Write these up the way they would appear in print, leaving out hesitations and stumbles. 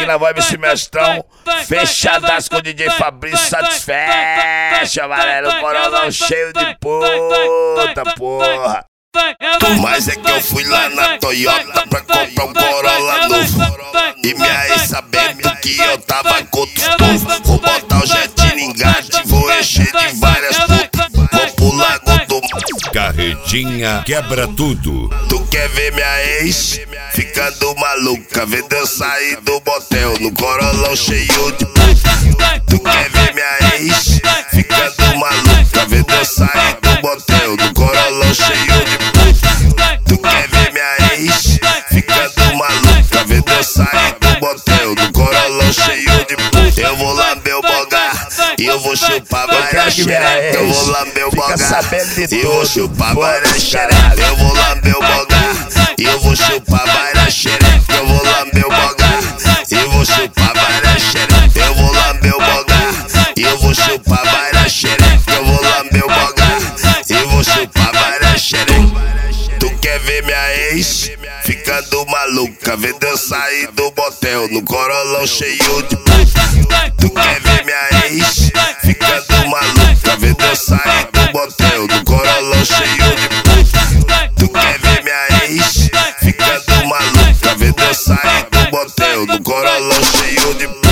na voz MC Mestrão, fechadaço com o DJ Fabrício, satisfecha, amarelo, corolão cheio de puta, porra. Mas é que eu fui lá na Toyota pra comprar um Corolla novo, e minha ex sabendo que eu tava com outros povos. Vou botar o jet no engate, vou encher de várias putas, vou pro Lago do Carretinha quebra tudo. Tu quer ver minha ex ficando maluca, vendo eu sair do motel no Corolão cheio de puta. Tu quer ver minha ex ficando maluca, vendo eu sair do motel no Corolão cheio de puta. Tu quer ver minha ex ficando maluca, vendo eu sair do motel no Corolão cheio de puta. Eu vou lamber o bogar e eu vou chupar várias xereca. Eu vou lamber o bogar e eu vou chupar várias xereca. Eu vou lamber o bogar e eu vou chupar várias xereca. Eu vou lamber o bogar e eu vou chupar várias xereca. Eu vou lamber o bogar e eu vou chupar várias xereca. Eu vou lamber o bogar e eu vou chupar várias xereca. Tu quer ver minha ex ficando maluca, vendo eu sair do motel no Corolão cheio de puta. Tu quer ver minha ex ficando maluca, vendo eu sair do motel no Corolão cheio de puta. Tu quer ver minha ex ficando maluca, vendo eu sair do motel no Corolão cheio de puta.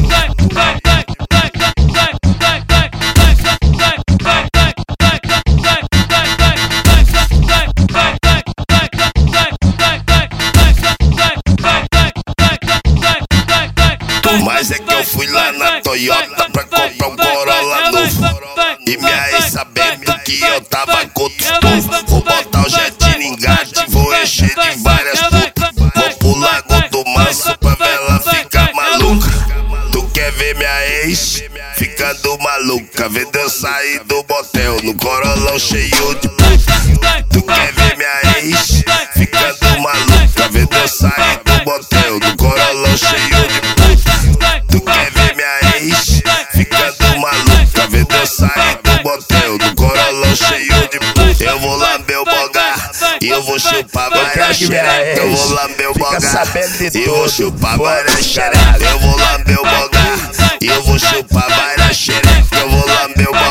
Mas é que eu fui lá na Toyota pra comprar um Corolla novo, e minha ex sabendo que eu tava com outros povos. Vou botar o jet no engate, vou encher de várias putas, vou pro Lago do Manso pra ver ela ficar maluca. Tu quer ver minha ex ficando maluca, vendo eu sair do motel no Corolão cheio de puta. Tu quer ver minha ex ficando maluca, vendo eu sair do motel no Corolão cheio de puta. Tu quer ver minha ex ficando maluca, vendo eu sair do motel no Corolão cheio de puta. Eu vou lamber o bogar e eu vou chupar várias xereca. Eu vou lamber o bogar e eu vou chupar várias xereca. Eu vou lamber o bogar e eu vou chupar várias xereca. Eu vou lamber o bogar